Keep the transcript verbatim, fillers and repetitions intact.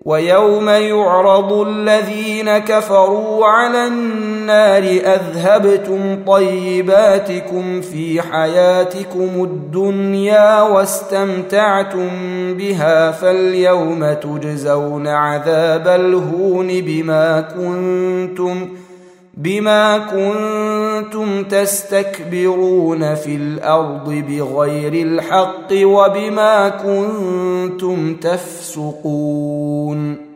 ويوم يعرض الذين كفروا على النار أذهبتم طيباتكم في حياتكم الدنيا واستمتعتم بها فاليوم تجزون عذاب الهون بما كنتم بما كنتم تستكبرون في الأرض بغير الحق وبما كنتم تفسقون